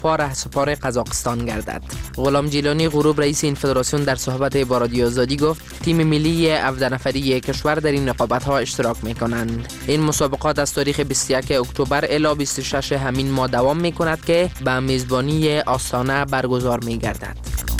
رهسپار قزاقستان گردد. غلام جیلانی غروب رئیس این فدراسیون در صحبت با رادیو آزادی گفت تیم ملی 17 نفری کشور در این رقابت‌ها اشتراک می‌کنند. این مسابقات از تاریخ 21 اکتبر الی 26 همین ماه دوام می‌کند که به میزبانی آستانه برگزار می‌گردد.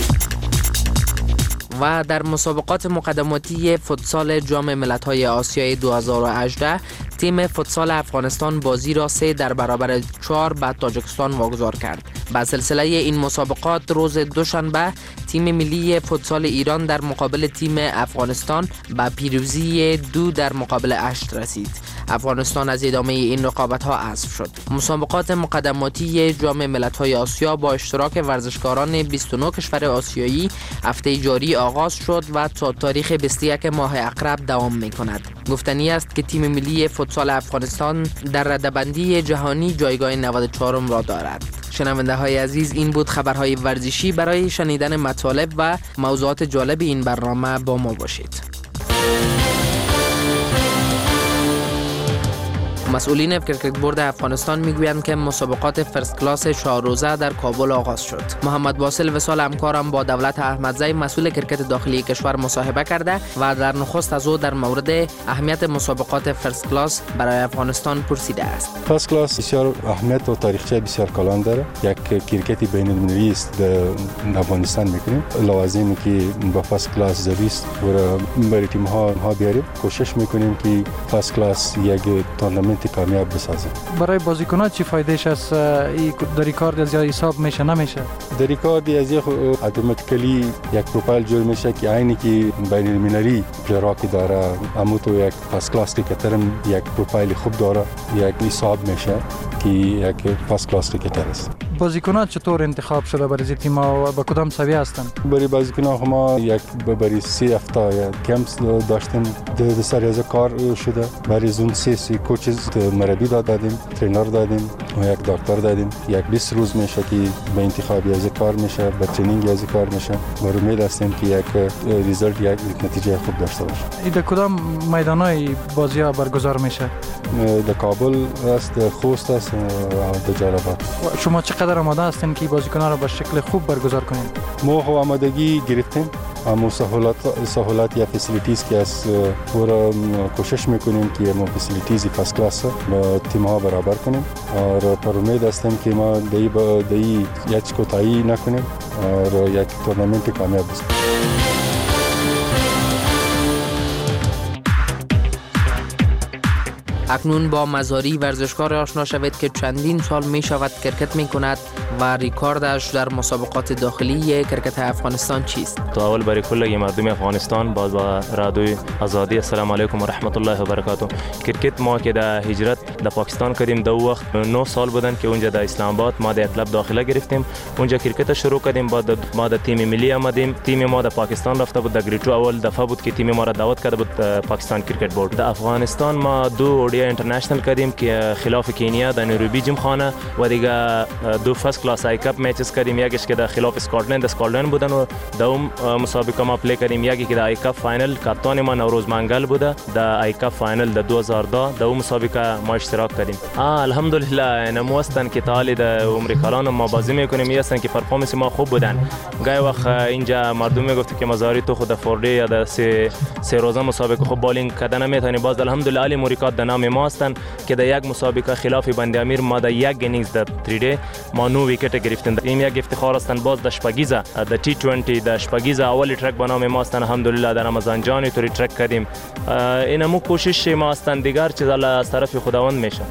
و در مسابقات مقدماتی فوتسال جام ملت‌های آسیای 2018 تیم فوتسال افغانستان بازی را 3 در برابر 4 به تاجیکستان واگذار کرد. به سلسله این مسابقات روز دوشنبه تیم ملی فوتسال ایران در مقابل تیم افغانستان به پیروزی 2 در مقابل 8 رسید. افغانستان از ادامه این رقابت‌ها حذف شد. مسابقات مقدماتی جام ملت‌های آسیا با اشتراک ورزشکاران 29 کشور آسیایی هفته جاری آغاز شد و تا تاریخ 21 ماه اقرب دوام می‌کند. گفتنی است که تیم ملی فوتسال افغانستان در رده‌بندی جهانی جایگاه 94 را دارد. شنونده های عزیز، این بود خبرهای ورزشی. برای شنیدن مطالب و موضوعات جالب این برنامه با ما باشید. مسئولین کرکت بورد افغانستان میگویند که مسابقات فرست کلاس 4 روزه در کابل آغاز شد. محمد واصل وصال همکارم با دولت احمدزی مسئول کرکت داخلی کشور مصاحبه کرده و در نخست از او در مورد اهمیت مسابقات فرست کلاس برای افغانستان پرسیده است. فرست کلاس بسیار اهمیت و تاریخچه بسیار کلان داره. یک کرکت بین المللی است در افغانستان میکنیم. لازمه که با فرست کلاس زویست و برای تیم ها بیاریم. کوشش میکنیم که فرست کلاس یک تورنمنت کامیاب بسازیم. برای بازیکن‌ها چی فایدهش است؟ در کار از حساب میشه نمیشه؟ در کار از اتوماتیکلی یک پروفایل جور میشه که عینی که بین المللی پلیراکی داره، اما تو یک فرست کلاس کرکترم یک پروفایل خوب داره، یک حساب میشه که یک فرست کلاس کرکتر است. بازیکن‌ها چطور انتخاب شده برای تیم‌ها و با کدام سویه هستند؟ برای بازیکن‌ها ما یک برای 3 هفته کمپس داشتیم. در سر از کار شده. برای زون 3 کوچز مربی دادیم، ترینر دادیم و یک دکتر دادیم. یک 20 روز میشه که به انتخاب از کار میشه، به ترینینگ از کار میشه. و امید هستیم که یک ریزالت، یک نتیجه خوب داشته باشه. در کدام میدان‌های بازی‌ها برگزار میشه؟ در کابل است، در خوست است و در جلال‌آباد. شما چقدر آماده هستین که بازیکن‌ها را به شکل خوب برگزار کنین؟ ما آمادگی گرفتیم. اما سهولت یا فسیلیتیز که از پورا کوشش میکنیم که ما فسیلیتیزی فرست کلاس با تیم ها برابر کنیم و پر امید هستیم که ما دی یک کوتاهی نکنیم و یک تورنمنت کامیاب بشه. اکنون با مزاری ورزشکار آشنا شوید که چندین سال می شود کرکت می کند و ریکاردش در مسابقات داخلی کرکت افغانستان چیست؟ تو اول برای کل مردم افغانستان با رادیوی آزادی السلام علیکم و رحمت الله و برکاته. کرکت ما که در هجرت در پاکستان کردیم، دو وقت 9 سال بودن که اونجا در اسلام آباد ما در کلب داخله گرفتیم. اونجا کرکت شروع کردیم. بعد ما در تیم ملی آمدیم. تیم ما در پاکستان رفته بود. در گریتو اول دفعه بود که تیم ما را دعوت کرده بود پاکستان کرکت بورد. در افغانستان ما 2 اینترنشنال کردیم که خلاف کینیا در نیروبی جمخانه و دیگه 2 فرست کلاس ای کاپ میچز کردیم. یکیش که در خلاف اسکاتلند بودن و دوم مسابقه ما پلی کردیم. یکی که در ای کاپ فاینل کاپتان ما نوروز منگل بوده. در ای کاپ فاینل در 2010 دوم مسابقه ما اشتراک کردیم. الحمدلله نمو هستن که تعالی در امریکایان ما بازی میکنیم. هستن که پرفورمنس ما خوب بودن. گاهی وقت اینجا مردم میگفت که مزاری تو خود فوردی یا در 3 روزه مسابقه خوب بالینگ کردن نمیتونی. باز الحمدلله علی موریکات در نام ما هستن که در یک مسابقه خلاف بند امیر ما در یک اینینگز در 3 دی ما 9 ویکت گرفتیم. این یک افتخار است. باز در شپگیزه در T20 در شپگیزه اولی ترک به نام ما است. الحمدلله در رمضان جان توری ترک کردیم. اینمو کوشش ما است. دیگر چیز از طرف خداوند میشه.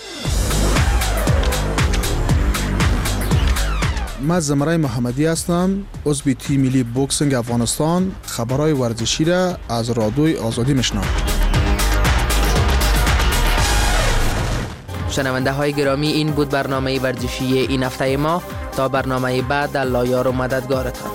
من زمرای محمدی هستم، عضو تیم ملی بوکسینگ افغانستان. خبرهای ورزشی را از رادیوی آزادی میشنوم. شنونده های گرامی، این بود برنامه ورزشی این هفته ما. تا برنامه بعد، الله یار و مددگارتان.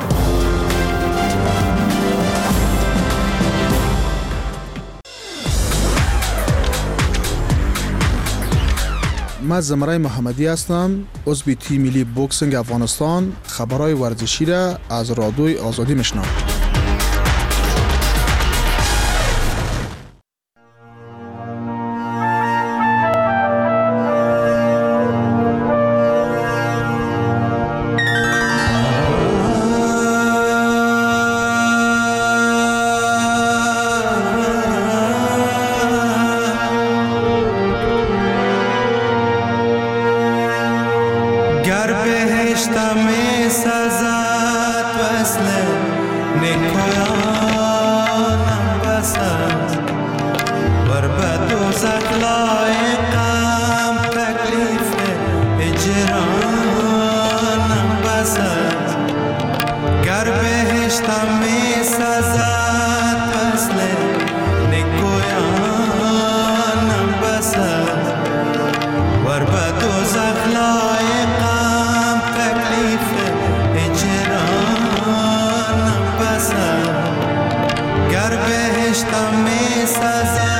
من زمرای محمدی هستم، عضو تیم ملی بوکسینگ افغانستان. خبرهای ورزشی را از رادیوی آزادی میشنوم. بهشت می سزد وصل نکویانم بسد ور به دوزخ لایقم تکلیف اجرانم بسد گر بهشت می سزد وصل نکویانم بسد ور به دوزخ لایقم تکلیف اجرانم بسد گر بهشتم می سزد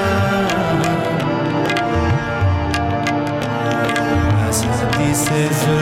This is